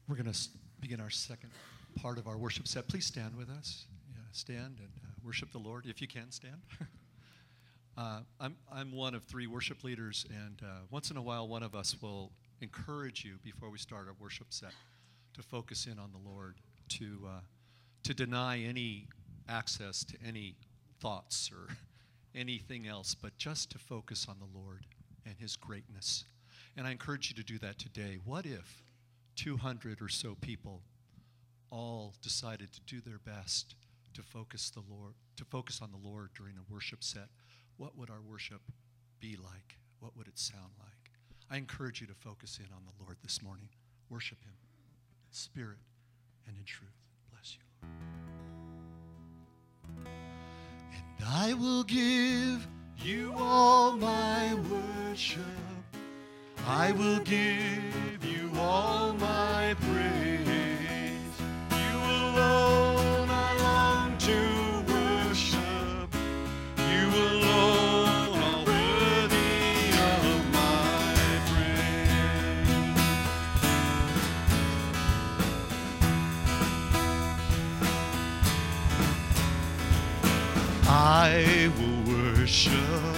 We're going to begin our second part of our worship set. Please stand with us. Yeah, stand and worship the Lord, if you can stand. I'm one of three worship leaders, and once in a while one of us will encourage you before we start our worship set to focus in on the Lord, to deny any access to any thoughts or anything else, but just to focus on the Lord and His greatness. And I encourage you to do that today. What if 200 or so people all decided to do their best to focus on the Lord during a worship set? What would our worship be like? What would it sound like? I encourage you to focus in on the Lord this morning. Worship Him in spirit and in truth. Bless you, Lord. And I will give you all my worship. I will give you all my praise. You alone I long to worship. You alone are worthy of my praise. I will worship.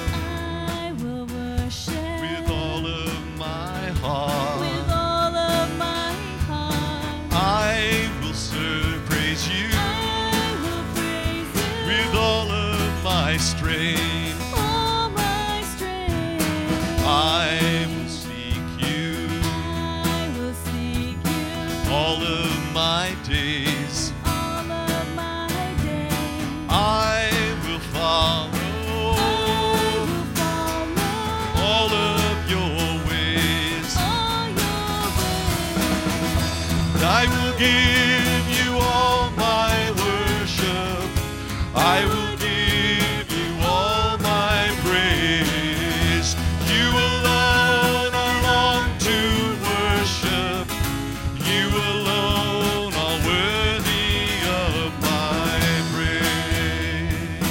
With all of my heart, I will serve, praise you. I will praise you. With all of my strength, all my strength, I will seek you. I will seek you. All of my days, all of my days, I will follow. I will follow All of your ways. all your ways. I will give you all my worship. I will give you all my praise. You alone I long to worship. You alone are worthy of my praise.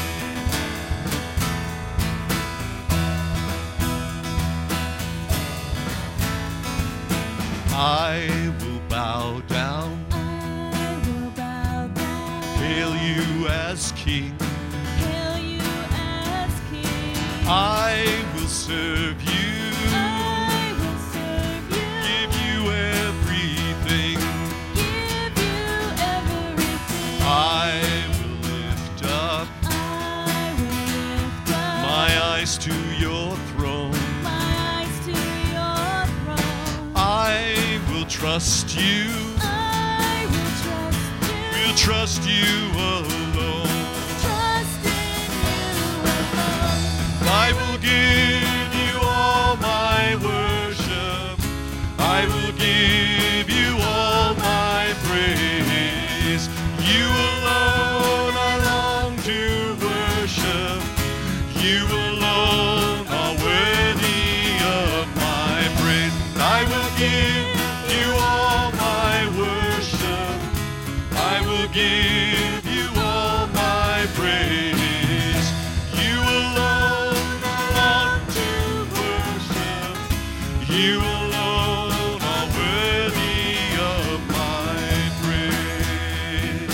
I will bow down, I will bow down, hail you as King. hail you as King. I will serve you, I will serve you, give you everything. give you everything. I will lift up I will lift up my eyes to your throne. my eyes to your throne. I will trust you, I will trust you. will trust you alone. Trust in you alone. I will give you all my worship. I will give you all my praise. You alone I long to worship. You alone are worthy of my praise. I will give you all my worship. I will give you all my praise. You alone I long to worship. You alone are worthy of my praise.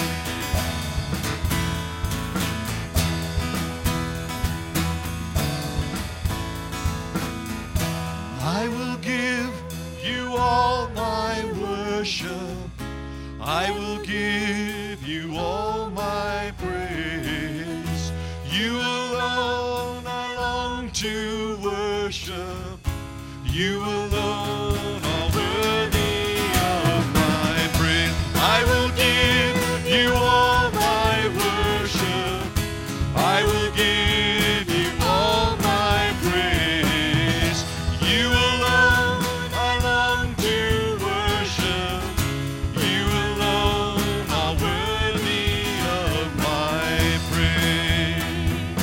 I will give you all my worship. I will give you all my praise. You alone I long to worship. You alone are worthy of my praise. I will give you all my worship. I will give you all my praise. You alone I long to worship. You alone are worthy of my praise.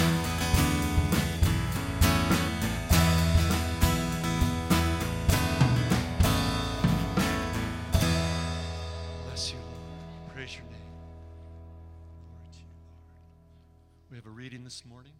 Bless you, Lord. Praise your name. Glory to you, Lord. We have a reading this morning.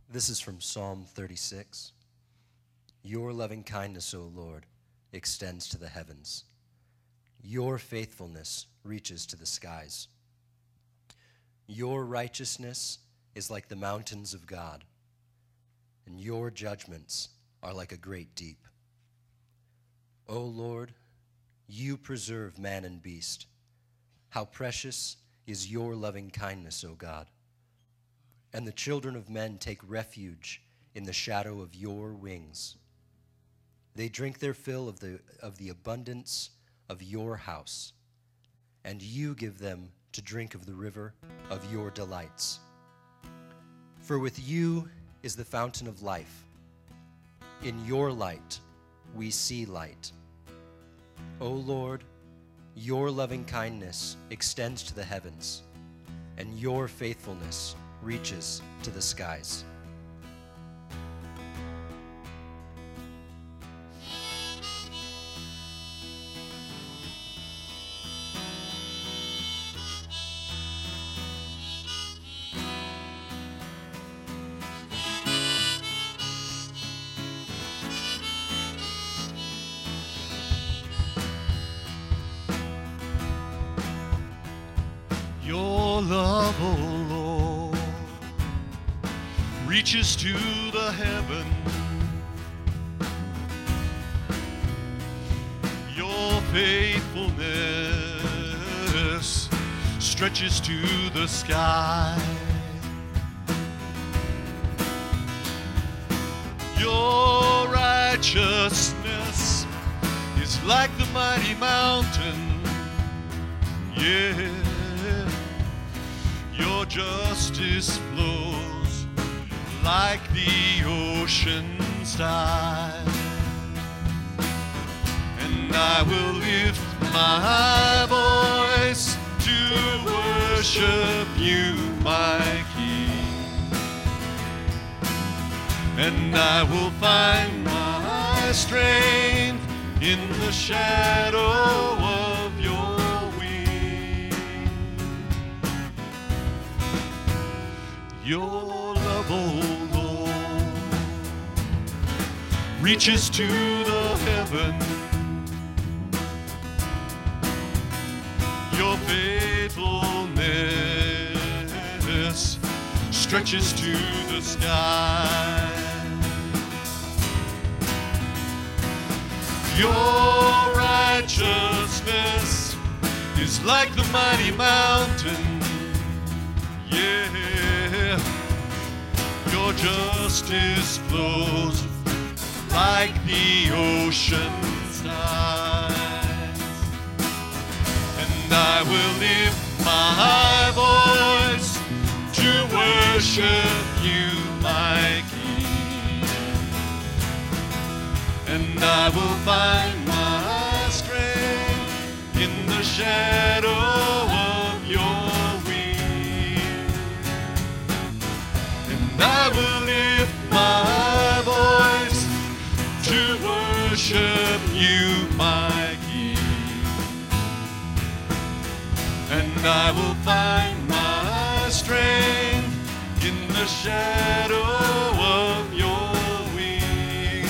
This is from Psalm 36. Your loving kindness, O Lord, extends to the heavens. Your faithfulness reaches to the skies. Your righteousness is like the mountains of God, and your judgments are like a great deep. O Lord, you preserve man and beast. How precious is your loving kindness, O God. And the children of men take refuge in the shadow of your wings. They drink their fill of the abundance of your house, and you give them to drink of the river of your delights. For with you is the fountain of life. In your light we see light. O Lord, your loving kindness extends to the heavens, and your faithfulness reaches to the skies. Your love, O Lord, reaches to the heaven. Your faithfulness stretches to the sky. Your righteousness is like the mighty mountain. Yeah. Your justice flows like the ocean's tide. And I will lift my voice to worship you, my King. And I will find my strength in the shadow of your wing. Your love, O Lord, reaches to the heaven. Your faithfulness stretches to the sky. Your righteousness is like the mighty mountain. Yeah. Your justice flows like the ocean's tides. And I will lift my voice to worship you, my King. And I will find my strength in the shadow of your wing. And I will lift my voice to worship you, my King. And I will find my strength in the shadow of your wing.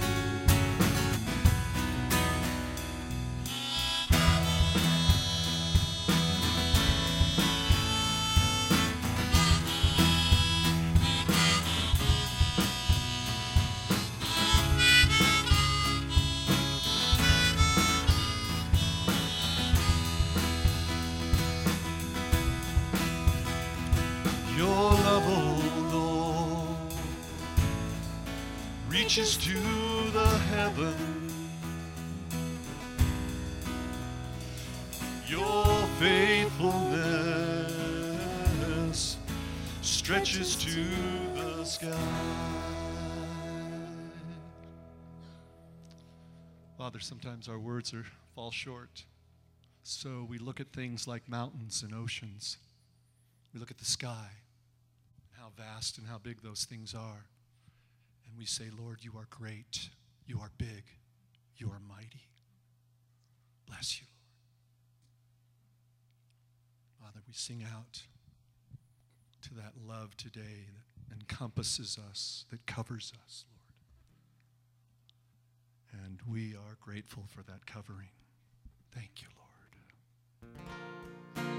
Your love, O Lord, reaches to the heaven. Your faithfulness stretches to the sky. Father, sometimes our words fall short. So we look at things like mountains and oceans. We look at the sky, how vast and how big those things are. And we say, Lord, you are great. You are big. You are mighty. Bless you, Lord. Father, we sing out to that love today encompasses us, that covers us, Lord. And we are grateful for that covering. Thank you, Lord.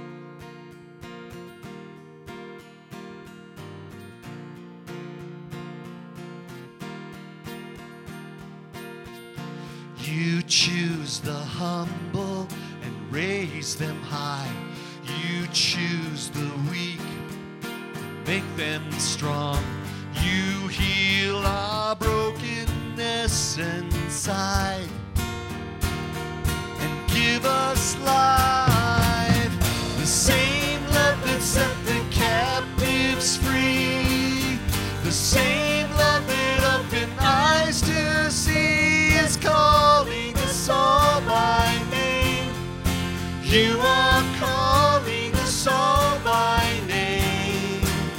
You choose the humble and raise them high. You choose the weak, make them strong. You heal our brokenness inside and give us life. The same love that set the captives free, the same love that opened eyes to see is calling us all by name. You are calling us all by name.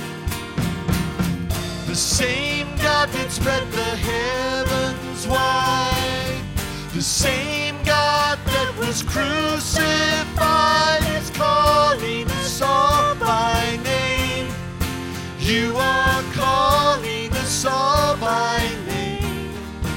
The same God that spread the heavens wide, the same God that was crucified is calling us all by name. You are calling us all by name.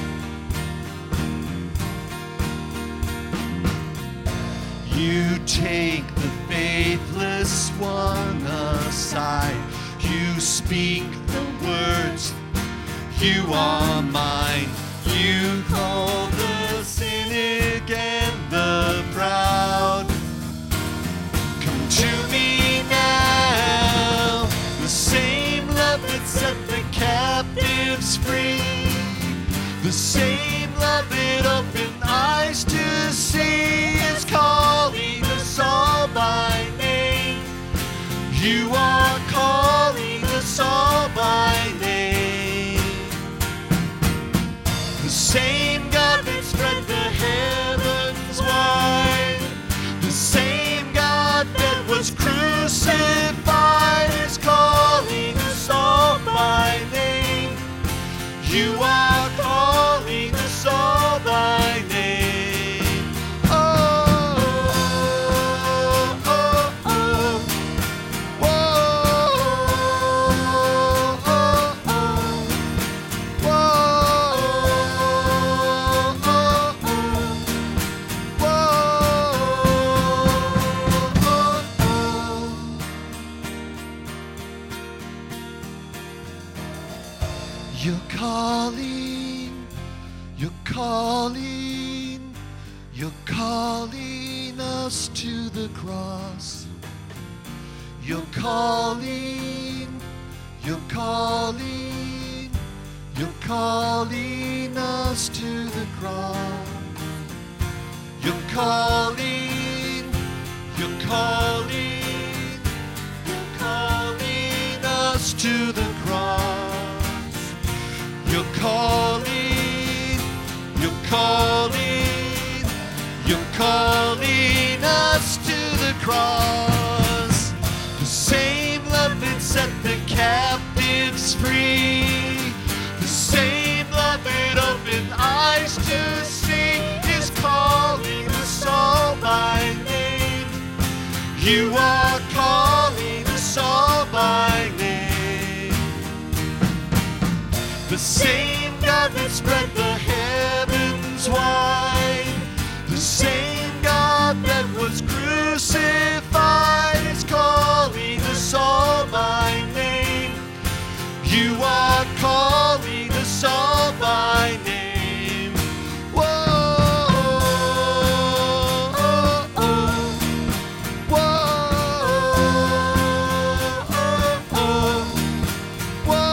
You take the faithless one aside. You speak the words, you are mine. You call the cynic and the proud. Come to me now. The same love that set the captives free, the same love that opened eyes to see is calling us all by name. You are calling us all by name. The same God that spread the heavens wide, the same God that was crucified is calling us all by name. You are calling us all by name. Oh, oh, oh, oh. You're calling, you're calling, you're calling us to the cross. You're calling, you're calling, you're calling us to the cross. You're calling, you're calling, you're calling us to the cross. You're calling, you're calling, you're calling us to the cross. The same love that set the captives free, the same love that opened eyes to see is calling us all by name. You are calling us all by name. The same God that spread the heavens wide, the same God that was crucified is calling us all by name. You are calling us all by name. Whoa, oh, oh, whoa, oh, oh, whoa.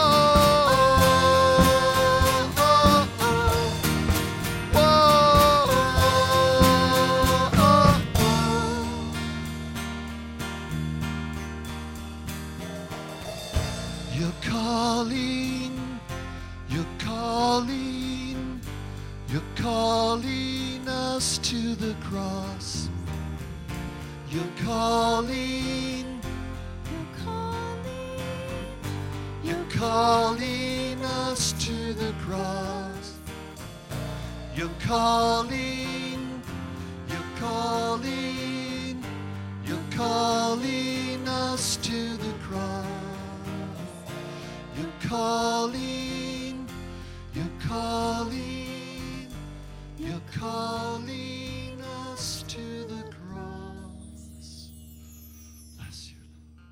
You're calling, you're calling, you're calling us to the cross. You're calling, You're calling, you're calling us to the cross. You're calling, you're calling, you're calling us to the cross. You're You're calling, you're calling, you're calling us to the cross. Bless you.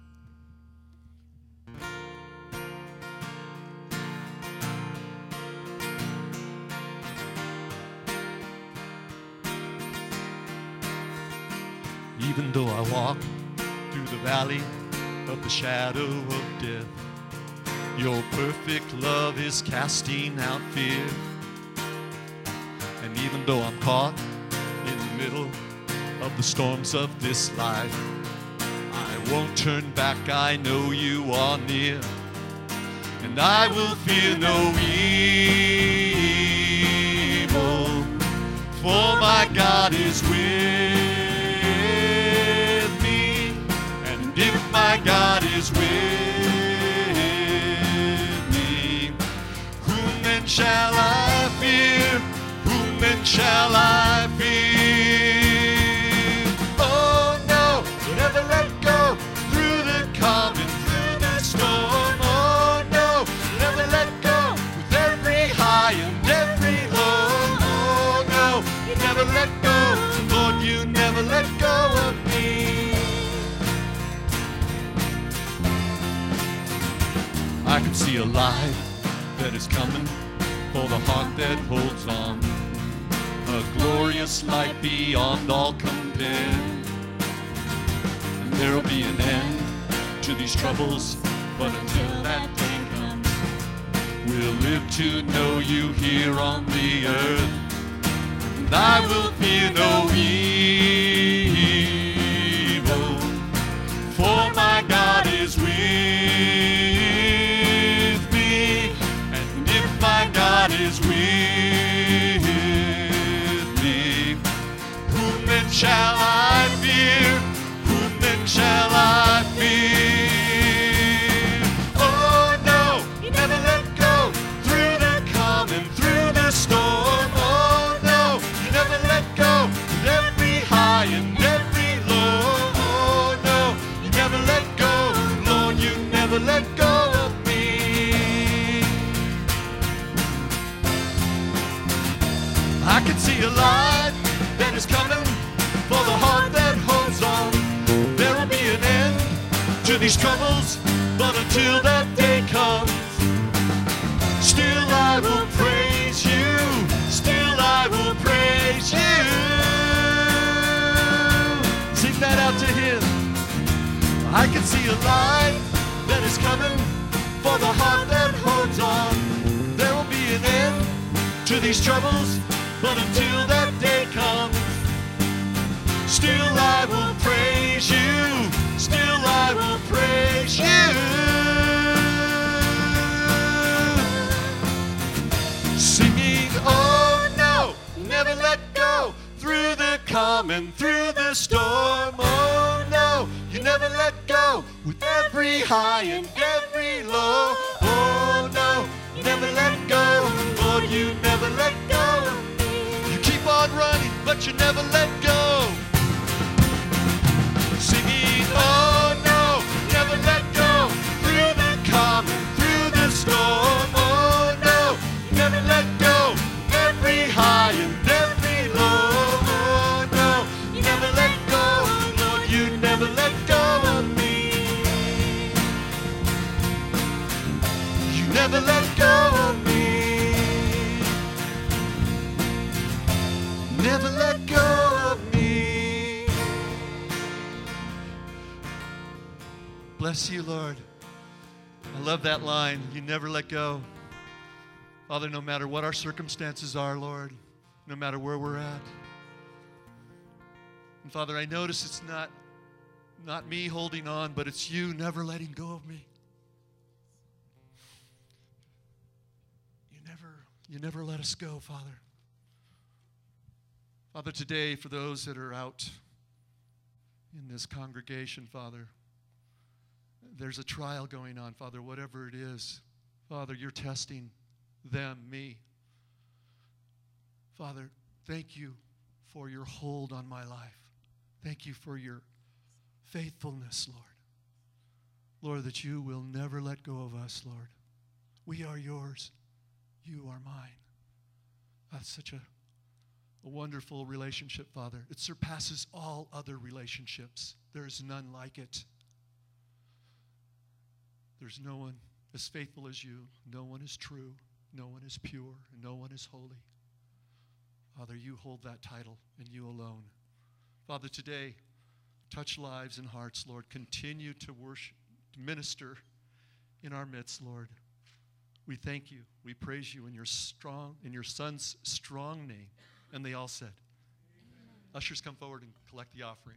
Even though I walk through the valley of the shadow of death, your perfect love is casting out fear. And even though I'm caught in the middle of the storms of this life, I won't turn back, I know you are near. And I will fear no evil, for my God is with me. And if my God is with me, whom then shall I fear? Whom then shall I fear? Oh no, never let go through the calm and through the storm. Oh no, never let go with every high and every low. Oh no, you never let go, Lord, you never let go of me. I can see a light that is coming for the heart that holds on, a glorious light beyond all compare. And there'll be an end to these troubles, but until that day comes, we'll live to know you here on the earth. And I will fear no evil, for my God is with me. And if my God is with me, whom then shall I fear? Whom then shall I fear? Oh no, you never let go through the calm and through the storm. Oh no, you never let go with every high and every low. Oh no, you never let go, Lord, you never let go of me. I can see a light that is coming for the heart that holds on. There will be an end to these troubles, but until that day comes, still I will praise you, still I will praise you. Sing that out to him. I can see a light that is coming for the heart that holds on. There will be an end to these troubles, but until that day comes, still I will praise you, still I will praise you. Singing, oh no, never let go through the calm and through the storm. Oh no, you never let go with every high and every low. Oh no, you never let go, Lord, you never let go. You keep on running, but you never let go. Singing, oh no, never let go through the calm and through the storm. Oh no, never let go every high and every low. Oh no, you never let go, Lord, you never let go of me. You never let go of me. Never let go of me. Bless you, Lord. I love that line. You never let go. Father, no matter what our circumstances are, Lord, no matter where we're at. And Father, I notice it's not me holding on, but it's you never letting go of me. You never let us go, Father. Father, today, for those that are out in this congregation, Father, there's a trial going on, Father, whatever it is. Father, you're testing them, me. Father, thank you for your hold on my life. Thank you for your faithfulness, Lord. Lord, that you will never let go of us, Lord. We are yours. You are mine. That's such a wonderful relationship, Father. It surpasses all other relationships. There is none like it. There's no one as faithful as you. No one is true. No one is pure. And no one is holy. Father, you hold that title, and you alone. Father, today, touch lives and hearts, Lord. Continue to worship, to minister in our midst, Lord. We thank you. We praise you in your Son's strong name. And they all said, amen. Ushers, come forward and collect the offering.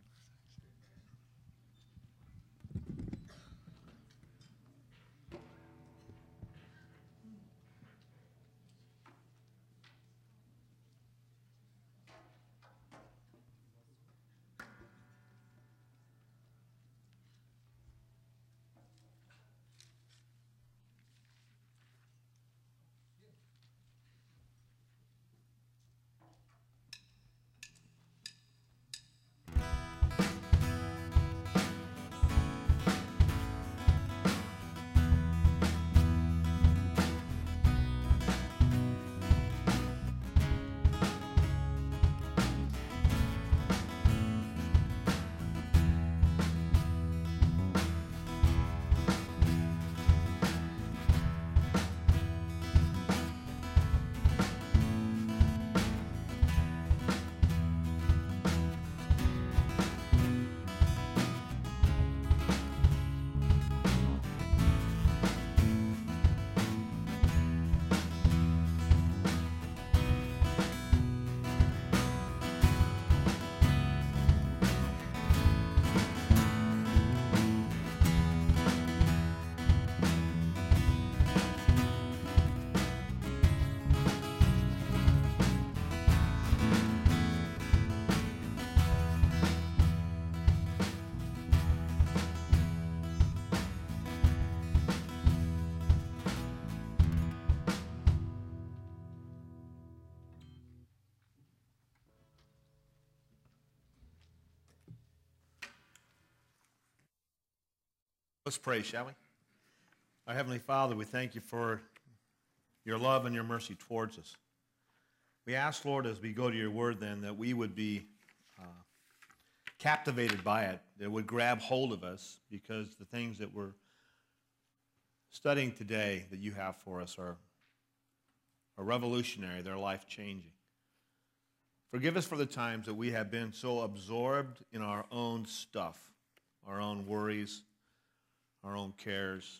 Let's pray, shall we? Our Heavenly Father, we thank you for your love and your mercy towards us. We ask, Lord, as we go to your word then, that we would be captivated by it, that it would grab hold of us, because the things that we're studying today that you have for us are revolutionary, they're life-changing. Forgive us for the times that we have been so absorbed in our own stuff, our own worries, our own cares,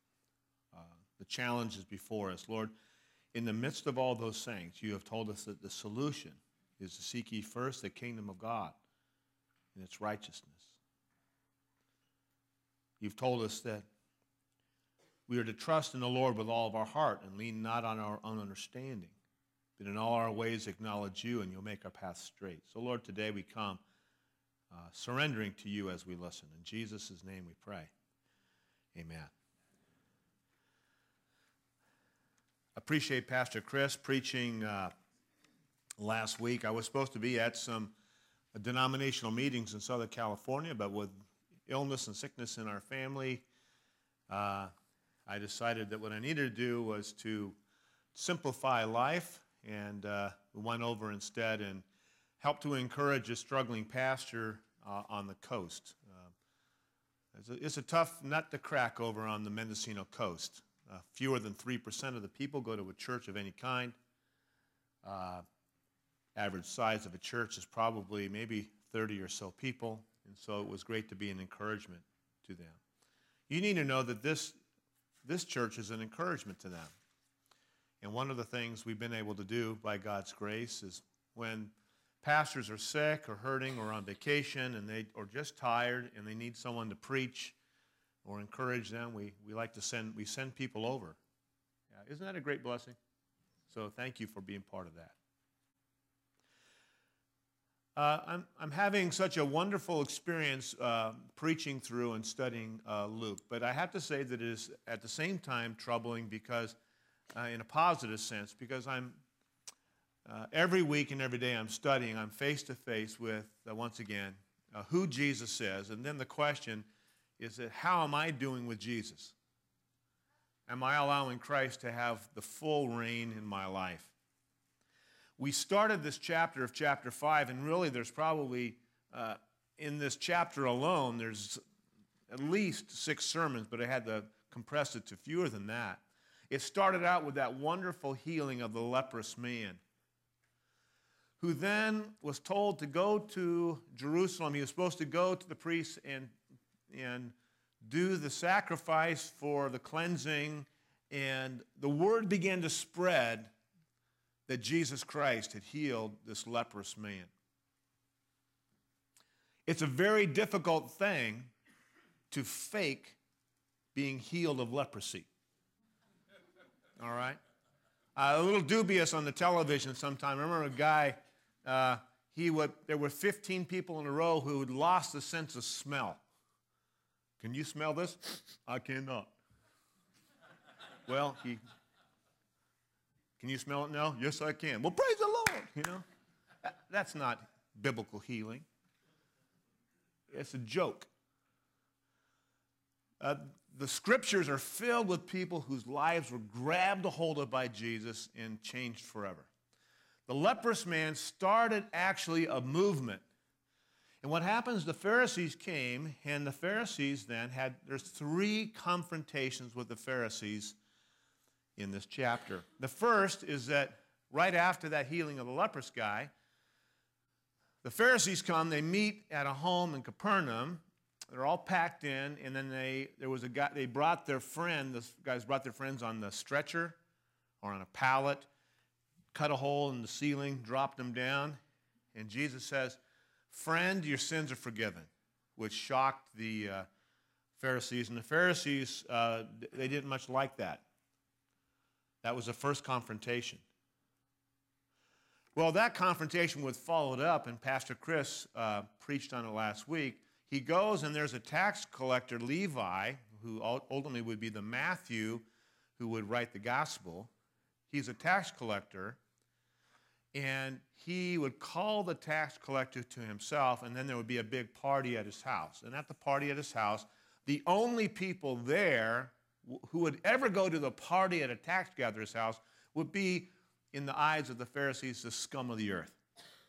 the challenges before us. Lord, in the midst of all those things, you have told us that the solution is to seek ye first the kingdom of God and its righteousness. You've told us that we are to trust in the Lord with all of our heart and lean not on our own understanding, but in all our ways acknowledge you, and you'll make our path straight. So, Lord, today we come surrendering to you as we listen. In Jesus' name we pray. Amen. Appreciate Pastor Chris preaching last week. I was supposed to be at some denominational meetings in Southern California, but with illness and sickness in our family, I decided that what I needed to do was to simplify life, and we went over instead and helped to encourage a struggling pastor on the coast. It's a tough nut to crack over on the Mendocino coast. Fewer than 3% of the people go to a church of any kind. Average size of a church is probably maybe 30 or so people, and so it was great to be an encouragement to them. You need to know that this church is an encouragement to them. And one of the things we've been able to do by God's grace is when pastors are sick or hurting or on vacation or just tired and they need someone to preach or encourage them, we send people over. Yeah, isn't that a great blessing? So thank you for being part of that. I'm having such a wonderful experience preaching through and studying Luke, but I have to say that it is at the same time troubling because, in a positive sense, because I'm every week and every day I'm studying, I'm face to face with, once again, who Jesus is, and then the question is that how am I doing with Jesus? Am I allowing Christ to have the full reign in my life? We started this chapter of chapter 5, and really there's probably, in this chapter alone, there's at least 6 sermons, but I had to compress it to fewer than that. It started out with that wonderful healing of the leprous man, who then was told to go to Jerusalem. He was supposed to go to the priests and do the sacrifice for the cleansing, and the word began to spread that Jesus Christ had healed this leprous man. It's a very difficult thing to fake being healed of leprosy. All right? A little dubious on the television sometime. I remember a guy, there were 15 people in a row who had lost the sense of smell. Can you smell this? I cannot. Well, can you smell it now? Yes, I can. Well, praise the Lord, you know. That's not biblical healing. It's a joke. The scriptures are filled with people whose lives were grabbed a hold of by Jesus and changed forever. The leprous man started actually a movement. And what happens, the Pharisees came, and the Pharisees then there's 3 confrontations with the Pharisees in this chapter. The first is that right after that healing of the leprous guy, the Pharisees come, they meet at a home in Capernaum. They're all packed in, and then they brought their friend, the guys brought their friends on the stretcher or on a pallet, cut a hole in the ceiling, dropped them down, and Jesus says, "Friend, your sins are forgiven," which shocked the Pharisees. And the Pharisees, they didn't much like that. That was the first confrontation. Well, that confrontation was followed up, and Pastor Chris preached on it last week. He goes, and there's a tax collector, Levi, who ultimately would be the Matthew who would write the gospel. He's a tax collector, and he would call the tax collector to himself, and then there would be a big party at his house. And at the party at his house, the only people there who would ever go to the party at a tax gatherer's house would be, in the eyes of the Pharisees, the scum of the earth.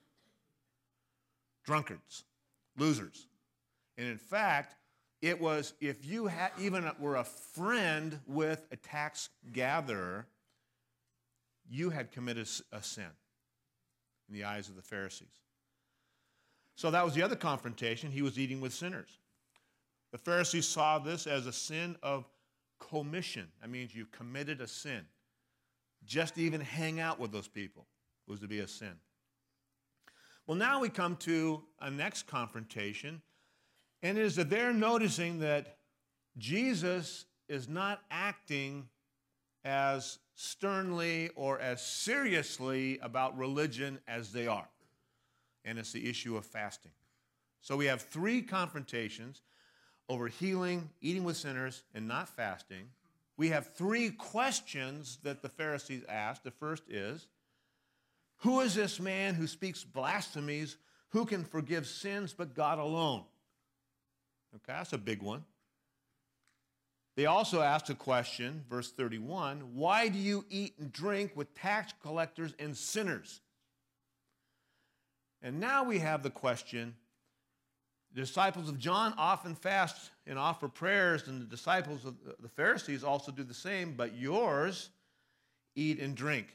Drunkards, losers. And in fact, it was, if you even were a friend with a tax gatherer, you had committed a sin in the eyes of the Pharisees. So that was the other confrontation. He was eating with sinners. The Pharisees saw this as a sin of commission. That means you committed a sin. Just to even hang out with those people was to be a sin. Well, now we come to a next confrontation, and it is that they're noticing that Jesus is not acting as sternly or as seriously about religion as they are. And it's the issue of fasting. So we have 3 confrontations over healing, eating with sinners, and not fasting. We have 3 questions that the Pharisees asked. The first is, who is this man who speaks blasphemies? Who can forgive sins but God alone? Okay, that's a big one. They also asked a question, verse 31, why do you eat and drink with tax collectors and sinners? And now we have the question, the disciples of John often fast and offer prayers, and the disciples of the Pharisees also do the same, but yours eat and drink.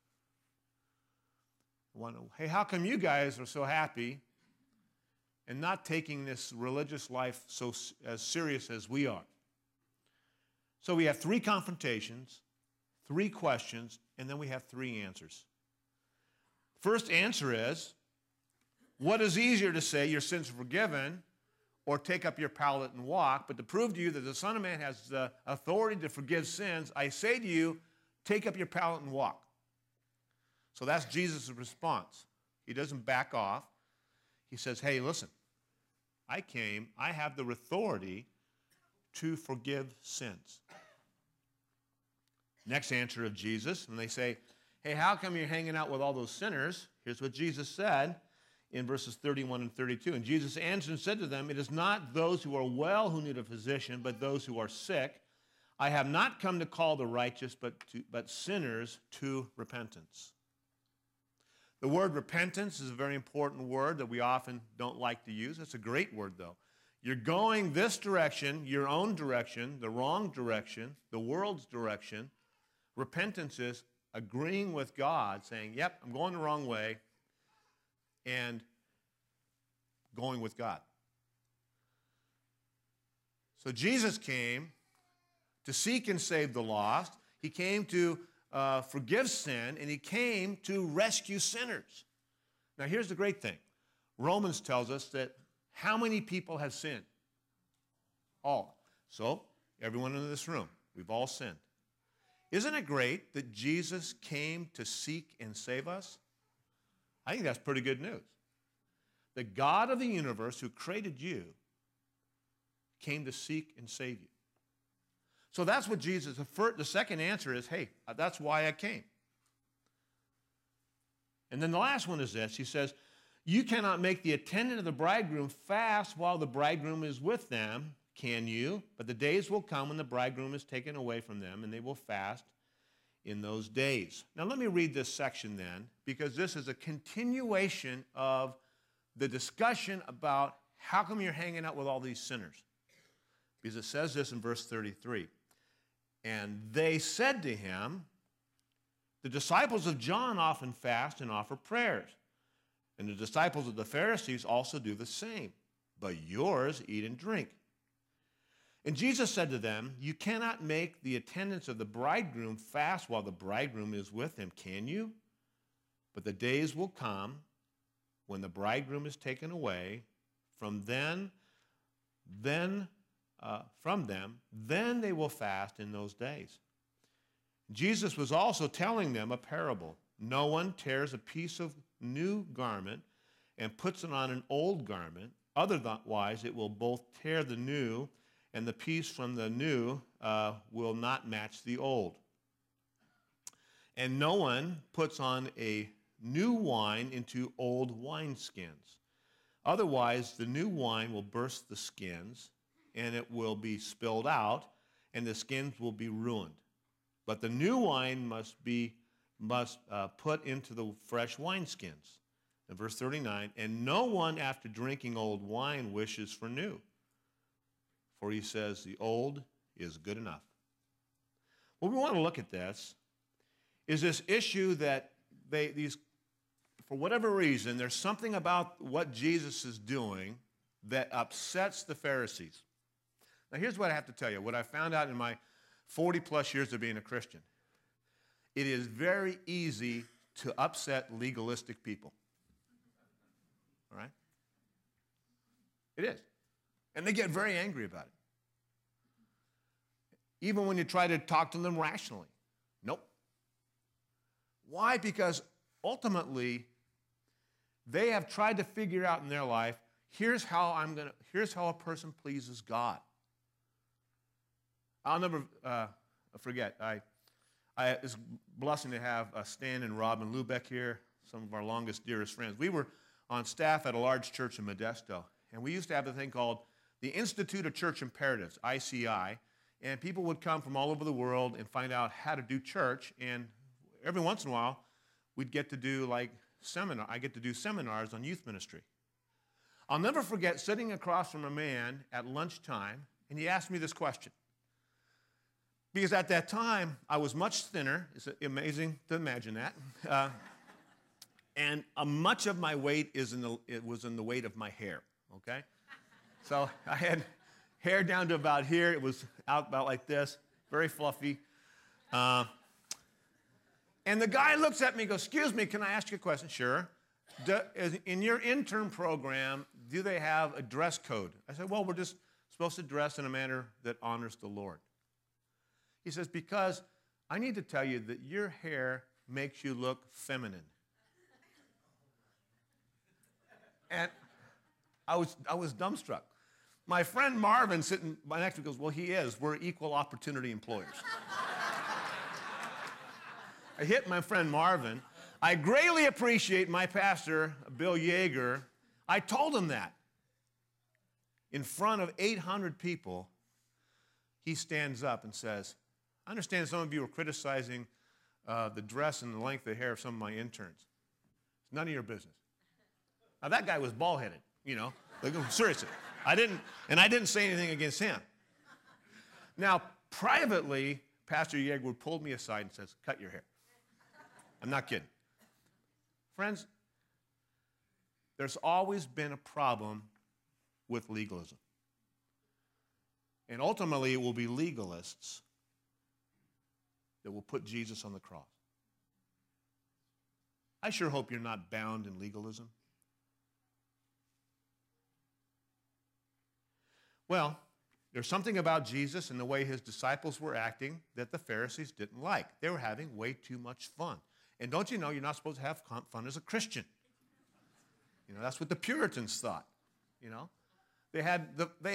Hey, how come you guys are so happy and not taking this religious life so as serious as we are? So we have 3 confrontations, 3 questions, and then we have 3 answers. First answer is, what is easier to say, your sins are forgiven, or take up your pallet and walk? But to prove to you that the Son of Man has the authority to forgive sins, I say to you, take up your pallet and walk. So that's Jesus' response. He doesn't back off. He says, hey, listen, I have the authority to forgive sins. Next answer of Jesus, when they say, hey, how come you're hanging out with all those sinners? Here's what Jesus said in verses 31 and 32. And Jesus answered and said to them, it is not those who are well who need a physician, but those who are sick. I have not come to call the righteous, but sinners to repentance. The word repentance is a very important word that we often don't like to use. It's a great word, though. You're going this direction, your own direction, the wrong direction, the world's direction. Repentance is agreeing with God, saying, yep, I'm going the wrong way, and going with God. So Jesus came to seek and save the lost. He came to forgive sin, and he came to rescue sinners. Now, here's the great thing. Romans tells us that how many people have sinned? All. So, everyone in this room, we've all sinned. Isn't it great that Jesus came to seek and save us? I think that's pretty good news. The God of the universe who created you came to seek and save you. So that's what Jesus, the second answer is, hey, that's why I came. And then the last one is this. He says, you cannot make the attendant of the bridegroom fast while the bridegroom is with them, can you? But the days will come when the bridegroom is taken away from them, and they will fast in those days. Now let me read this section then, because this is a continuation of the discussion about how come you're hanging out with all these sinners. Because it says this in verse 33. And they said to him, the disciples of John often fast and offer prayers, and the disciples of the Pharisees also do the same, but yours eat and drink. And Jesus said to them, you cannot make the attendants of the bridegroom fast while the bridegroom is with him, can you? But the days will come when the bridegroom is taken away from them, then they will fast in those days. Jesus was also telling them a parable. No one tears a piece of new garment and puts it on an old garment. Otherwise, it will both tear the new, and the piece from the new will not match the old. And no one puts on a new wine into old wineskins. Otherwise, the new wine will burst the skins, and it will be spilled out, and the skins will be ruined. But the new wine must put into the fresh wineskins. In verse 39, and no one after drinking old wine wishes for new, for he says the old is good enough. What we want to look at this is this issue that for whatever reason, there's something about what Jesus is doing that upsets the Pharisees. Now, here's what I have to tell you. What I found out in my 40-plus years of being a Christian. It is very easy to upset legalistic people. All right? It is. And they get very angry about it. Even when you try to talk to them rationally. Nope. Why? Because ultimately, they have tried to figure out in their life, here's how a person pleases God. I'll never forget. It's a blessing to have Stan and Rob and Lubeck here, some of our longest, dearest friends. We were on staff at a large church in Modesto, and we used to have a thing called the Institute of Church Imperatives, ICI, and people would come from all over the world and find out how to do church, and every once in a while, we'd get to do I get to do seminars on youth ministry. I'll never forget sitting across from a man at lunchtime, and he asked me this question. Because at that time, I was much thinner. It's amazing to imagine that. And much of my weight was in the weight of my hair, okay? So I had hair down to about here. It was out about like this, very fluffy. And the guy looks at me and goes, excuse me, can I ask you a question? Sure. In your intern program, do they have a dress code? I said, well, we're just supposed to dress in a manner that honors the Lord. He says, because I need to tell you that your hair makes you look feminine. And I was dumbstruck. My friend Marvin sitting next to me goes, well, he is. We're equal opportunity employers. I hit my friend Marvin. I greatly appreciate my pastor, Bill Yeager. I told him that in front of 800 people he stands up and says, I understand some of you are criticizing the dress and the length of the hair of some of my interns. It's none of your business. Now, that guy was bald-headed, you know. Like, seriously. I didn't say anything against him. Now, privately, Pastor Yeagwood pulled me aside and says, cut your hair. I'm not kidding. Friends, there's always been a problem with legalism. And ultimately, it will be legalists that will put Jesus on the cross. I sure hope you're not bound in legalism. Well, there's something about Jesus and the way his disciples were acting that the Pharisees didn't like. They were having way too much fun. And don't you know you're not supposed to have fun as a Christian? You know, that's what the Puritans thought. You know, they had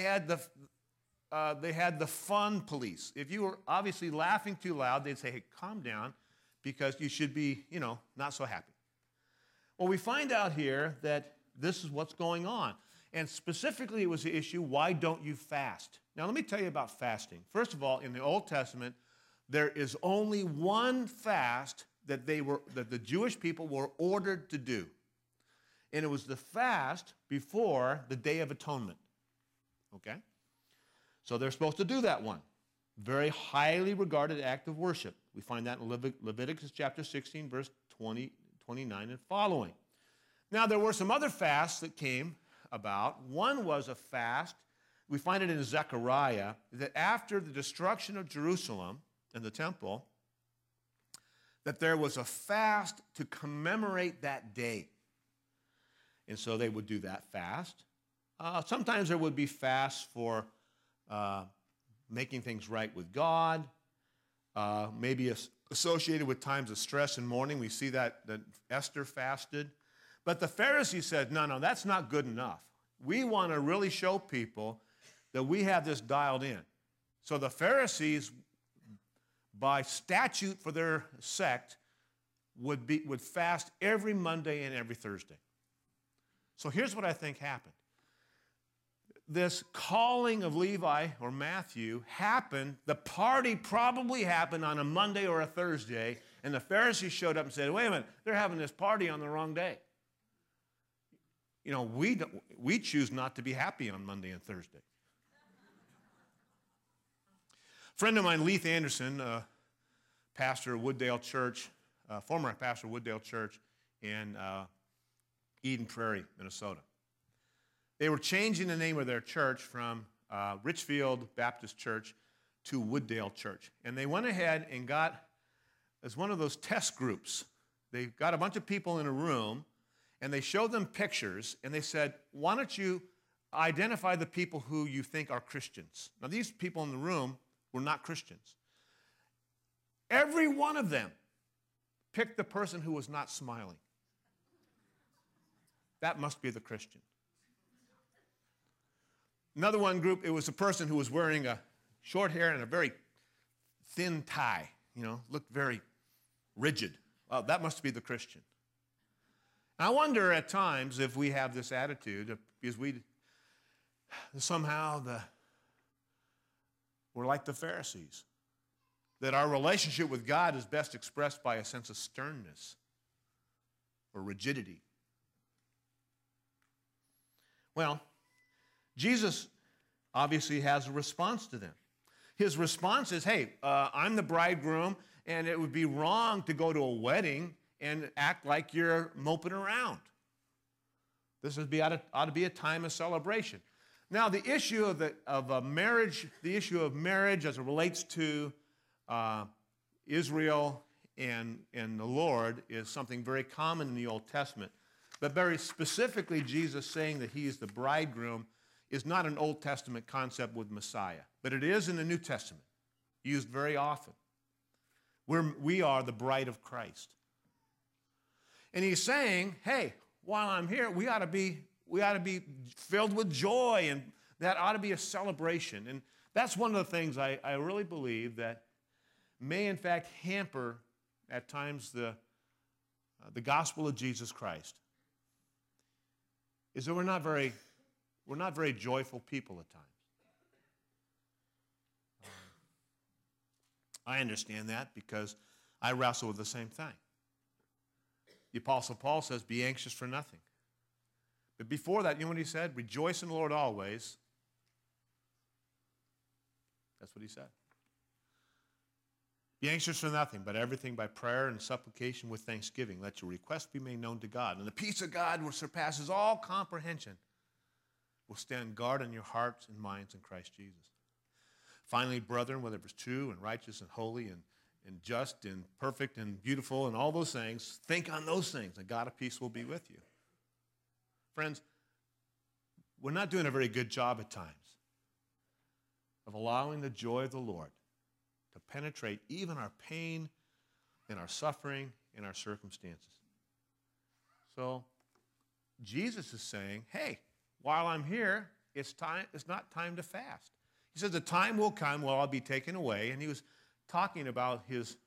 the fun police. If you were obviously laughing too loud, they'd say, hey, calm down, because you should be, you know, not so happy. Well, we find out here that this is what's going on. And specifically, it was the issue, why don't you fast? Now, let me tell you about fasting. First of all, in the Old Testament, there is only one fast that the Jewish people were ordered to do. And it was the fast before the Day of Atonement. Okay? So they're supposed to do that one. Very highly regarded act of worship. We find that in Leviticus chapter 16, verse 20, 29 and following. Now, there were some other fasts that came about. One was a fast, we find it in Zechariah, that after the destruction of Jerusalem and the temple, that there was a fast to commemorate that day. And so they would do that fast. Sometimes there would be fasts for making things right with God, maybe associated with times of stress and mourning. We see that Esther fasted. But the Pharisees said, no, that's not good enough. We want to really show people that we have this dialed in. So the Pharisees, by statute for their sect, would fast every Monday and every Thursday. So here's what I think happened. This calling of Levi or Matthew happened, the party probably happened on a Monday or a Thursday, and the Pharisees showed up and said, wait a minute, they're having this party on the wrong day. You know, we choose not to be happy on Monday and Thursday. A friend of mine, Leith Anderson, pastor of Wooddale Church, former pastor of Wooddale Church in Eden Prairie, Minnesota. They were changing the name of their church from Richfield Baptist Church to Wooddale Church. And they went ahead and got, as one of those test groups, they got a bunch of people in a room, and they showed them pictures, and they said, why don't you identify the people who you think are Christians? Now, these people in the room were not Christians. Every one of them picked the person who was not smiling. That must be the Christian. Another one group, it was a person who was wearing a short hair and a very thin tie, you know, looked very rigid. Well, that must be the Christian. I wonder at times if we have this attitude, because we're like the Pharisees, that our relationship with God is best expressed by a sense of sternness or rigidity. Well, Jesus obviously has a response to them. His response is, hey, I'm the bridegroom, and it would be wrong to go to a wedding and act like you're moping around. This ought to be a time of celebration. Now, the issue of marriage, the issue of marriage as it relates to Israel and the Lord is something very common in the Old Testament. But very specifically, Jesus saying that he is the bridegroom is not an Old Testament concept with Messiah, but it is in the New Testament, used very often. We are the bride of Christ. And he's saying, hey, while I'm here, we ought to be filled with joy, and that ought to be a celebration. And that's one of the things I really believe that may in fact hamper at times the gospel of Jesus Christ, is that we're not very joyful people at times. I understand that because I wrestle with the same thing. The Apostle Paul says, be anxious for nothing. But before that, you know what he said? Rejoice in the Lord always. That's what he said. Be anxious for nothing, but everything by prayer and supplication with thanksgiving. Let your requests be made known to God. And the peace of God, which surpasses all comprehension, will stand guard in your hearts and minds in Christ Jesus. Finally, brethren, whether it was true and righteous and holy and just and perfect and beautiful and all those things, think on those things, and God of peace will be with you. Friends, we're not doing a very good job at times of allowing the joy of the Lord to penetrate even our pain and our suffering and our circumstances. So Jesus is saying, hey, while I'm here, it's not time to fast. He says the time will come when I'll be taken away, and he was talking about his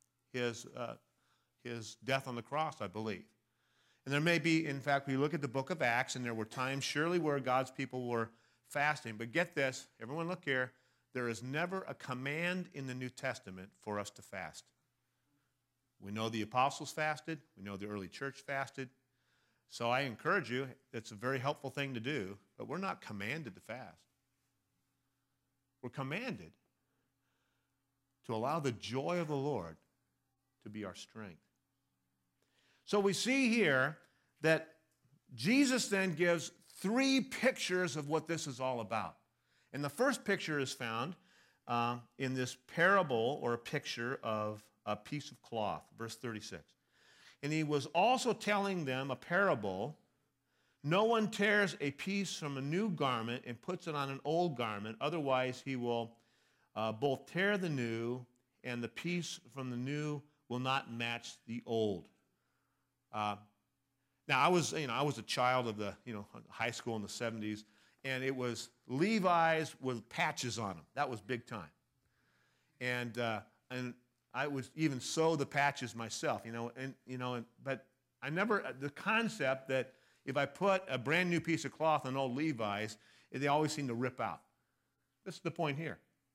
death on the cross, I believe. And there may be, in fact, we look at the book of Acts, and there were times surely where God's people were fasting. But get this, everyone look here, there is never a command in the New Testament for us to fast. We know the apostles fasted. We know the early church fasted. So I encourage you, it's a very helpful thing to do, but we're not commanded to fast. We're commanded to allow the joy of the Lord to be our strength. So we see here that Jesus then gives three pictures of what this is all about. And the first picture is found in this parable or a picture of a piece of cloth, verse 36. And he was also telling them a parable. No one tears a piece from a new garment and puts it on an old garment. Otherwise, he will both tear the new, and the piece from the new will not match the old. Now, I was a child of the high school in the 70s, and it was Levi's with patches on them. That was big time. And I would even sew the patches myself, but I never, the concept that if I put a brand new piece of cloth on old Levi's, they always seem to rip out. This is the point here.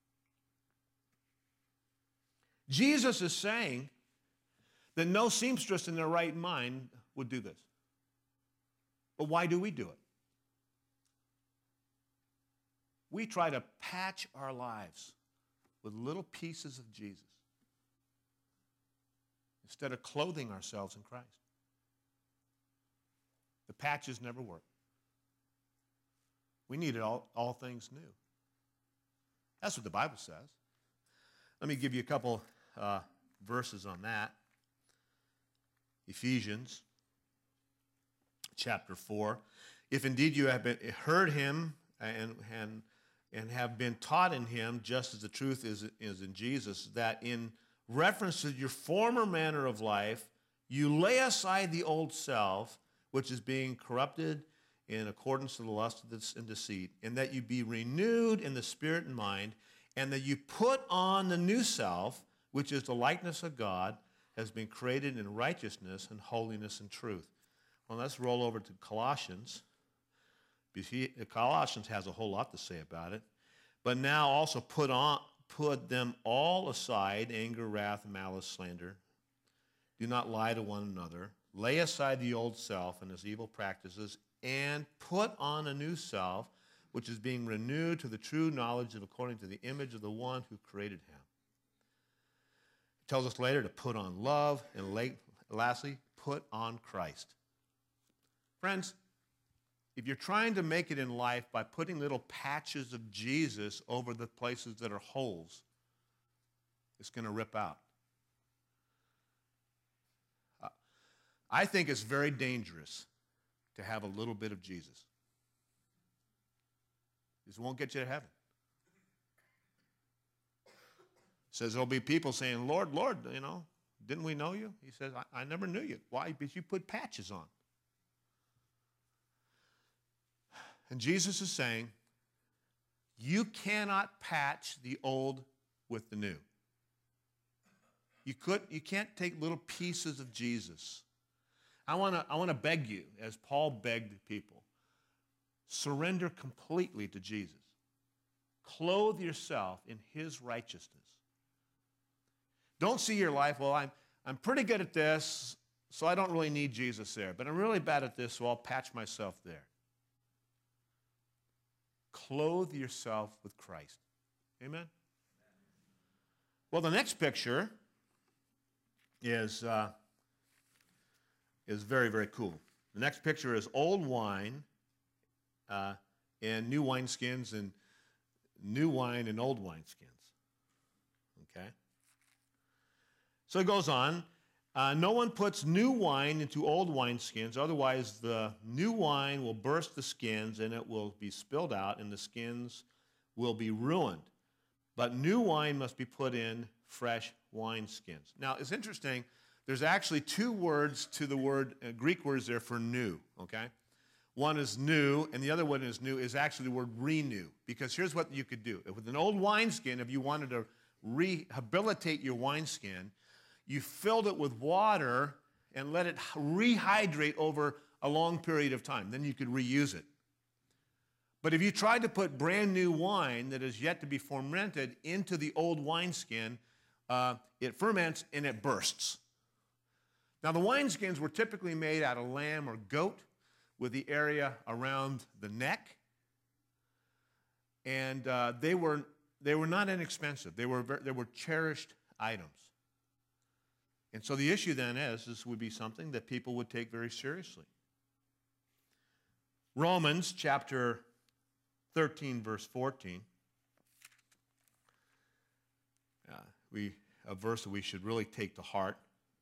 Jesus is saying that no seamstress in their right mind would do this. But why do we do it? We try to patch our lives with little pieces of Jesus instead of clothing ourselves in Christ. The patches never work. We need all things new. That's what the Bible says. Let me give you a couple verses on that. Ephesians chapter 4. If indeed you have heard him and have been taught in him, just as the truth is in Jesus, that in reference to your former manner of life, you lay aside the old self, which is being corrupted in accordance to the lust of this and deceit, and that you be renewed in the spirit and mind, and that you put on the new self, which is the likeness of God, has been created in righteousness and holiness and truth. Well, let's roll over to Colossians. Colossians has a whole lot to say about it. But now also put them all aside, anger, wrath, malice, slander. Do not lie to one another. Lay aside the old self and its evil practices, and put on a new self, which is being renewed to the true knowledge of according to the image of the one who created him. It tells us later to put on love, and lastly, put on Christ. Friends, if you're trying to make it in life by putting little patches of Jesus over the places that are holes, it's going to rip out. I think it's very dangerous to have a little bit of Jesus. This won't get you to heaven. It says there'll be people saying, Lord, Lord, didn't we know you? He says, I never knew you. Why? Because you put patches on. And Jesus is saying, you cannot patch the old with the new. You can't take little pieces of Jesus. I want to beg you, as Paul begged people, surrender completely to Jesus. Clothe yourself in his righteousness. Don't see your life, well, I'm pretty good at this, so I don't really need Jesus there. But I'm really bad at this, so I'll patch myself there. Clothe yourself with Christ. Amen? Well, the next picture is very, very cool. The next picture is old wine and new wineskins, and new wine and old wineskins. Okay? So it goes on. No one puts new wine into old wineskins, otherwise the new wine will burst the skins and it will be spilled out and the skins will be ruined. But new wine must be put in fresh wineskins. Now, it's interesting. There's actually two words to the word, Greek words there for new, okay? One is new, and the other one is new, is actually the word renew. Because here's what you could do. With an old wineskin, if you wanted to rehabilitate your wineskin, you filled it with water and let it rehydrate over a long period of time. Then you could reuse it. But if you tried to put brand new wine that is yet to be fermented into the old wineskin, it ferments and it bursts. Now, the wineskins were typically made out of lamb or goat with the area around the neck. And they were not inexpensive. They were cherished items. And so the issue then is this would be something that people would take very seriously. Romans chapter 13, verse 14. A verse that we should really take to heart.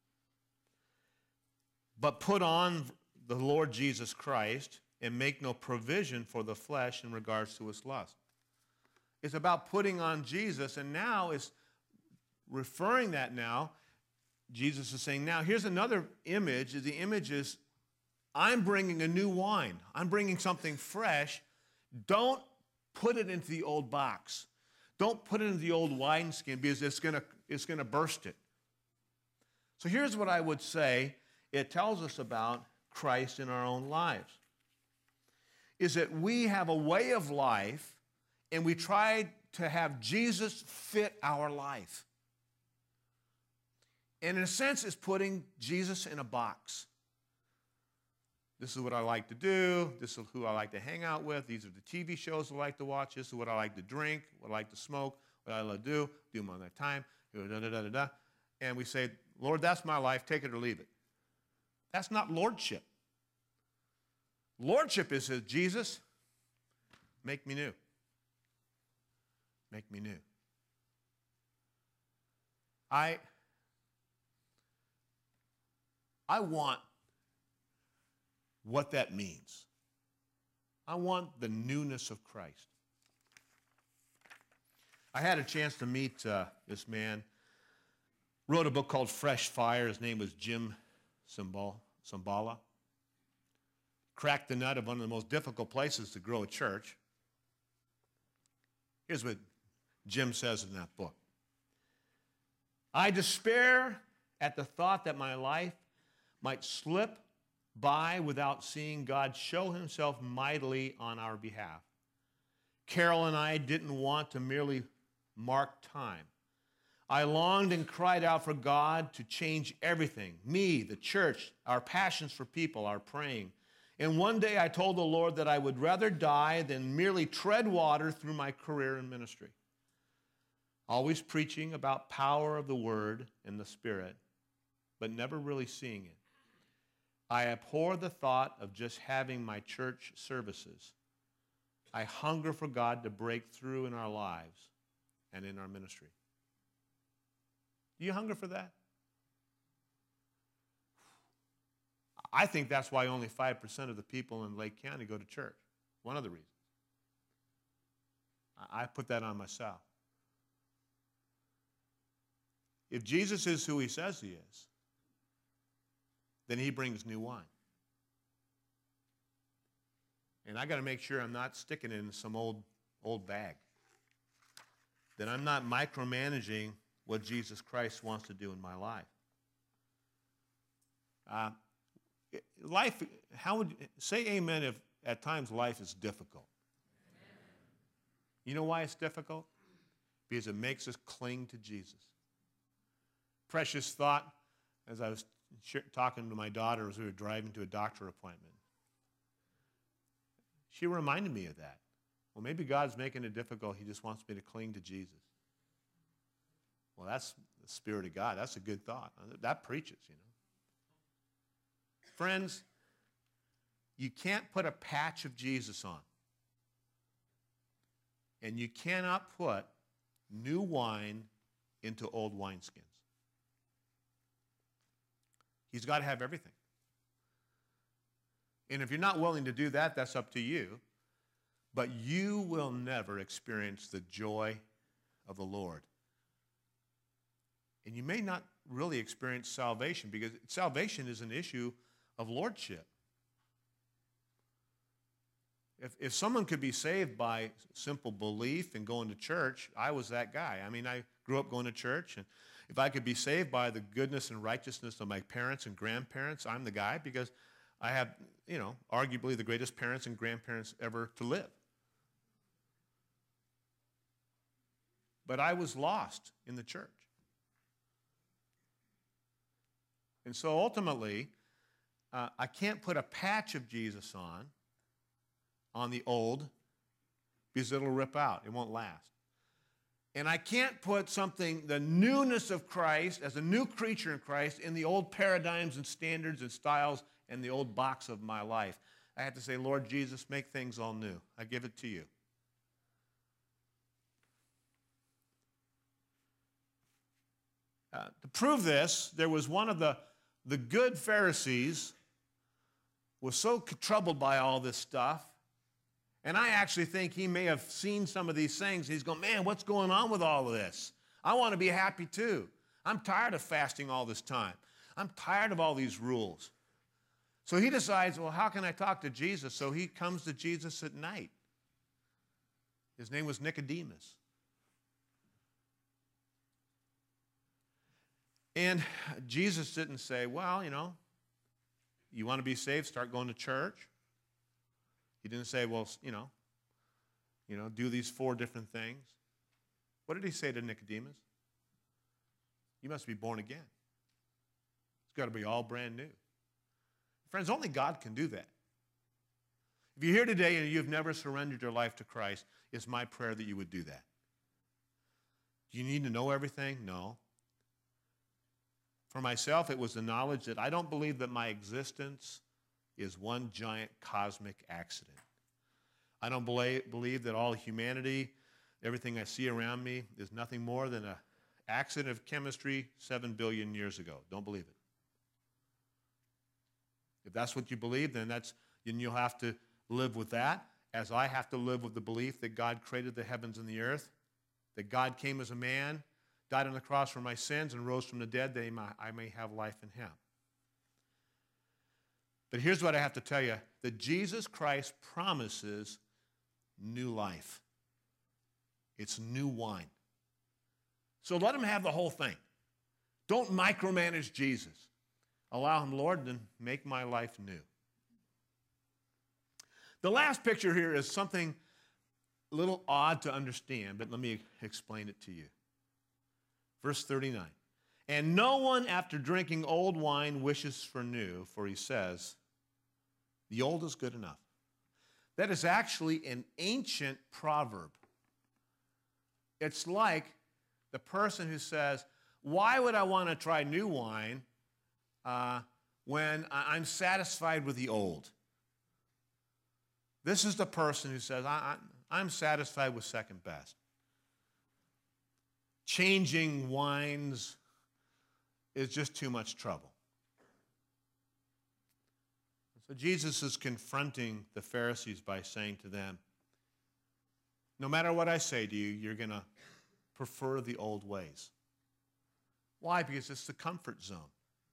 But put on the Lord Jesus Christ and make no provision for the flesh in regards to its lust. It's about putting on Jesus, and now it's referring that now. Jesus is saying, now here's another image. The image is, I'm bringing a new wine. I'm bringing something fresh. Don't put it into the old box. Don't put it into the old wineskin because it's going to burst it. So here's what I would say. It tells us about Christ in our own lives. Is that we have a way of life and we try to have Jesus fit our life. And in a sense, it's putting Jesus in a box. This is what I like to do. This is who I like to hang out with. These are the TV shows I like to watch. This is what I like to drink, what I like to smoke, what I like to do my time, da-da-da-da-da. And we say, Lord, that's my life. Take it or leave it. That's not lordship. Lordship is, Jesus, make me new. Make me new. I want what that means. I want the newness of Christ. I had a chance to meet this man. Wrote a book called Fresh Fire. His name was Jim Cymbala. Cracked the nut of one of the most difficult places to grow a church. Here's what Jim says in that book. I despair at the thought that my life might slip by without seeing God show himself mightily on our behalf. Carol and I didn't want to merely mark time. I longed and cried out for God to change everything. Me, the church, our passions for people, our praying. And one day I told the Lord that I would rather die than merely tread water through my career in ministry. Always preaching about power of the Word and the Spirit, but never really seeing it. I abhor the thought of just having my church services. I hunger for God to break through in our lives and in our ministry. Do you hunger for that? I think that's why only 5% of the people in Lake County go to church. One of the reasons. I put that on myself. If Jesus is who he says he is, then he brings new wine. And I got to make sure I'm not sticking it in some old bag. That I'm not micromanaging what Jesus Christ wants to do in my life. Life, how would say amen if at times life is difficult? You know why it's difficult? Because it makes us cling to Jesus. precious thought as I was talking to my daughter as we were driving to a doctor appointment. She reminded me of that. Well, maybe God's making it difficult. He just wants me to cling to Jesus. Well, that's the Spirit of God. That's a good thought. That preaches, you know. Friends, you can't put a patch of Jesus on. And you cannot put new wine into old wineskins. He's got to have everything. And if you're not willing to do that, that's up to you. But you will never experience the joy of the Lord. And you may not really experience salvation, because salvation is an issue of lordship. If someone could be saved by simple belief and going to church, I was that guy. I mean, I grew up going to church, and if I could be saved by the goodness and righteousness of my parents and grandparents, I'm the guy, because I have, you know, arguably the greatest parents and grandparents ever to live. But I was lost in the church. And so ultimately, I can't put a patch of Jesus on the old, because it'll rip out. It won't last. And I can't put the newness of Christ, as a new creature in Christ, in the old paradigms and standards and styles and the old box of my life. I have to say, Lord Jesus, make things all new. I give it to you. To prove this, there was one of the good Pharisees was so troubled by all this stuff. And I actually think he may have seen some of these things. He's going, man, what's going on with all of this? I want to be happy too. I'm tired of fasting all this time. I'm tired of all these rules. So he decides, well, how can I talk to Jesus? So he comes to Jesus at night. His name was Nicodemus. And Jesus didn't say, well, you know, you want to be saved, start going to church. He didn't say, well, you know, do these 4 different things. What did he say to Nicodemus? You must be born again. It's got to be all brand new. Friends, only God can do that. If you're here today and you've never surrendered your life to Christ, it's my prayer that you would do that. Do you need to know everything? No. For myself, it was the knowledge that I don't believe that my existence is one giant cosmic accident. I don't believe that all humanity, everything I see around me, is nothing more than an accident of chemistry 7 billion years ago. Don't believe it. If that's what you believe, then you'll have to live with that, as I have to live with the belief that God created the heavens and the earth, that God came as a man, died on the cross for my sins, and rose from the dead that I may have life in him. But here's what I have to tell you, that Jesus Christ promises new life. It's new wine. So let him have the whole thing. Don't micromanage Jesus. Allow him, Lord, to make my life new. The last picture here is something a little odd to understand, but let me explain it to you. Verse 39. And no one after drinking old wine wishes for new, for he says, the old is good enough. That is actually an ancient proverb. It's like the person who says, why would I want to try new wine when I'm satisfied with the old? This is the person who says, I'm satisfied with second best. Changing wines is just too much trouble. So Jesus is confronting the Pharisees by saying to them, no matter what I say to you, you're going to prefer the old ways. Why? Because it's the comfort zone.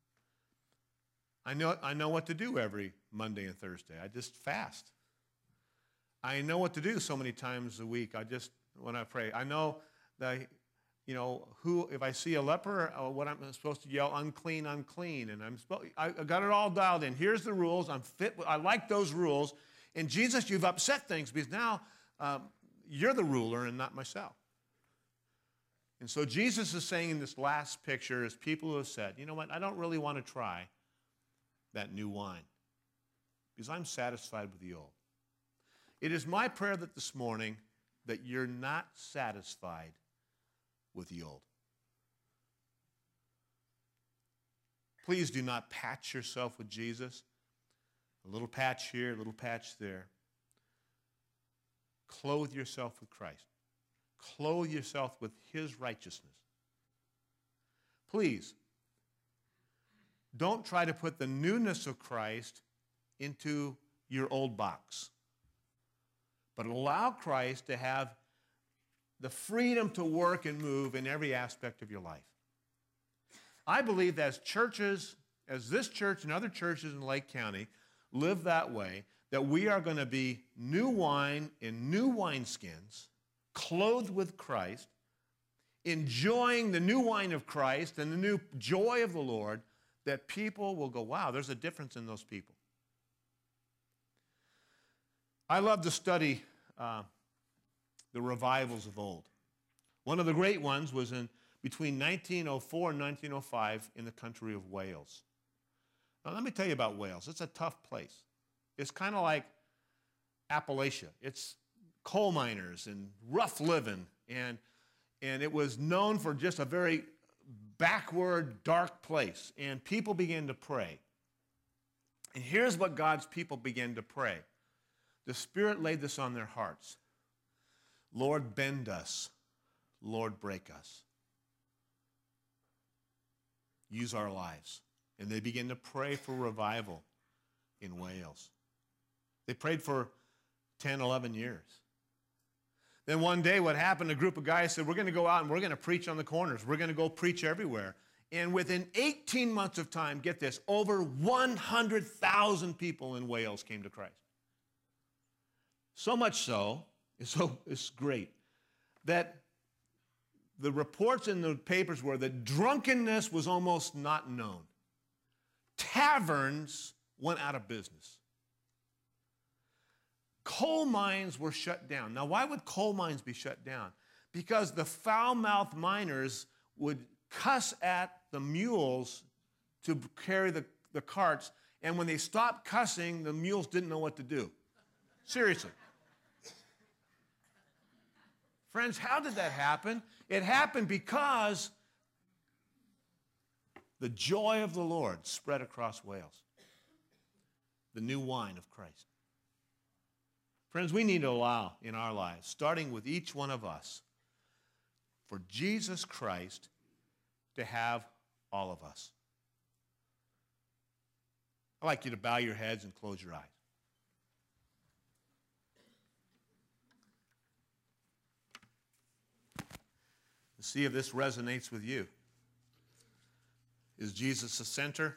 I know what to do every Monday and Thursday. I just fast. I know what to do so many times a week. When I pray, I know that, if I see a leper, what I'm supposed to yell, unclean, unclean. And I got it all dialed in. Here's the rules. I'm fit. I like those rules. And Jesus, you've upset things because now you're the ruler and not myself. And so Jesus is saying in this last picture is people who have said, you know what, I don't really want to try that new wine because I'm satisfied with the old. It is my prayer that this morning that you're not satisfied with the old. Please do not patch yourself with Jesus. A little patch here, a little patch there. Clothe yourself with Christ. Clothe yourself with his righteousness. Please, don't try to put the newness of Christ into your old box, but allow Christ to have the freedom to work and move in every aspect of your life. I believe that as churches, as this church and other churches in Lake County live that way, that we are going to be new wine in new wineskins, clothed with Christ, enjoying the new wine of Christ and the new joy of the Lord, that people will go, wow, there's a difference in those people. I love to study the revivals of old. One of the great ones was in between 1904 and 1905 in the country of Wales. Now, let me tell you about Wales. It's a tough place. It's kind of like Appalachia. It's coal miners and rough living, and it was known for just a very backward, dark place. And people began to pray. And here's what God's people began to pray. The Spirit laid this on their hearts. Lord, bend us. Lord, break us. Use our lives. And they began to pray for revival in Wales. They prayed for 10, 11 years. Then one day what happened, a group of guys said, we're going to go out and we're going to preach on the corners. We're going to go preach everywhere. And within 18 months of time, get this, over 100,000 people in Wales came to Christ. So much so, it's great, that the reports in the papers were that drunkenness was almost not known. Taverns went out of business. Coal mines were shut down. Now, why would coal mines be shut down? Because the foul-mouthed miners would cuss at the mules to carry the carts, and when they stopped cussing, the mules didn't know what to do. Seriously. Friends, how did that happen? It happened because the joy of the Lord spread across Wales. The new wine of Christ. Friends, we need to allow in our lives, starting with each one of us, for Jesus Christ to have all of us. I'd like you to bow your heads and close your eyes. To see if this resonates with you. Is Jesus the center?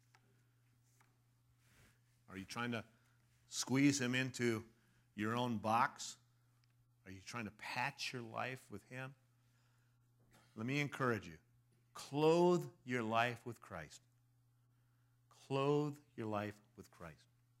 Are you trying to squeeze him into your own box? Are you trying to patch your life with him? Let me encourage you. Clothe your life with Christ. Clothe your life with Christ.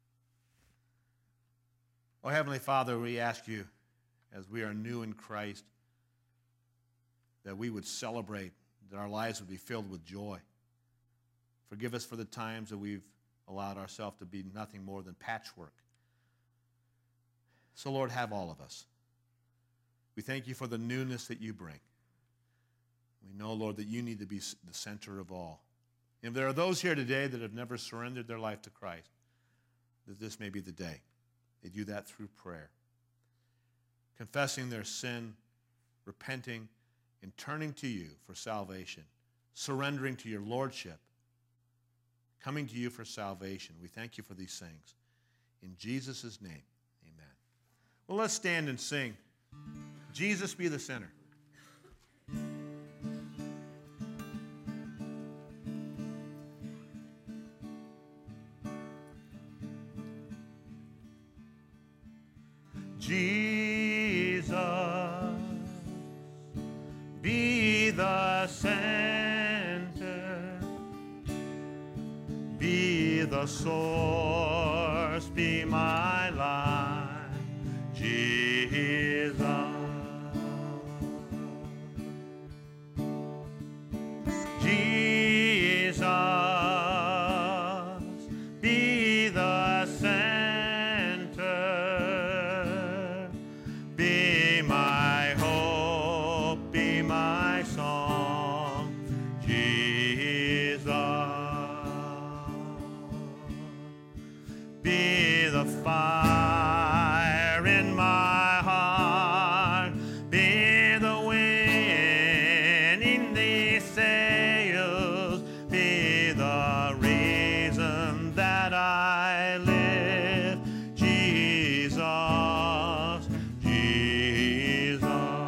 Oh, Heavenly Father, we ask you, as we are new in Christ, that we would celebrate, that our lives would be filled with joy. Forgive us for the times that we've allowed ourselves to be nothing more than patchwork. So, Lord, have all of us. We thank you for the newness that you bring. We know, Lord, that you need to be the center of all. If there are those here today that have never surrendered their life to Christ, that this may be the day. They do that through prayer. Confessing their sin, repenting, and turning to you for salvation, surrendering to your lordship, coming to you for salvation. We thank you for these things. In Jesus' name, amen. Well, let's stand and sing. Jesus be the center. Jesus, be the center, be the source, be my life, Jesus. fire in my heart, be the wind in these sails, be the reason that I live. Jesus, Jesus.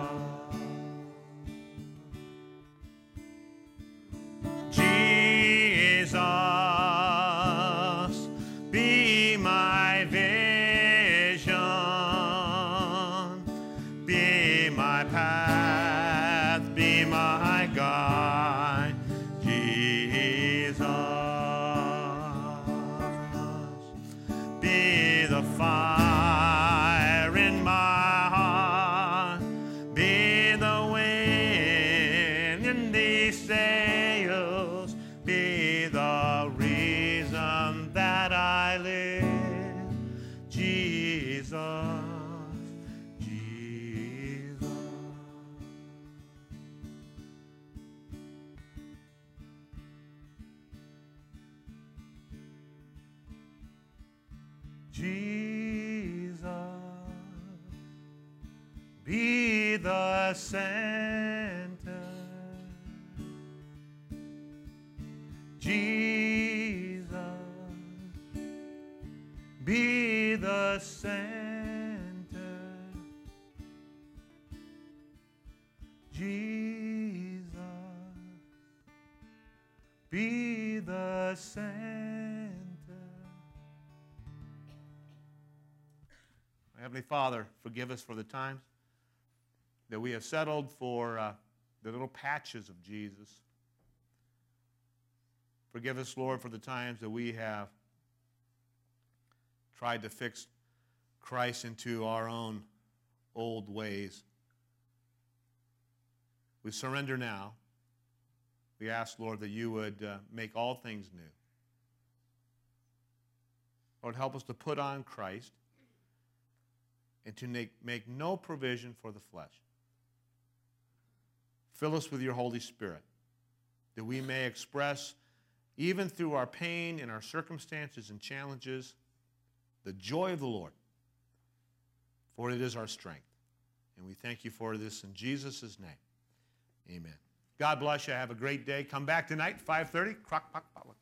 Jesus, be my vision, be my path, be my guide. Jesus, be the fire in my heart, be the wind in these sails, be the reason that I live. Jesus, Jesus. Jesus, be the center. Jesus, be the center. Jesus, be the center. Heavenly Father, forgive us for the times that we have settled for the little patches of Jesus. Forgive us, Lord, for the times that we have tried to fix Christ into our own old ways. We surrender now. We ask, Lord, that you would make all things new. Lord, help us to put on Christ and to make no provision for the flesh. Fill us with your Holy Spirit, that we may express, even through our pain and our circumstances and challenges, the joy of the Lord, for it is our strength. And we thank you for this in Jesus' name. Amen. God bless you. Have a great day. Come back tonight, 5:30, Crock Pot Potluck.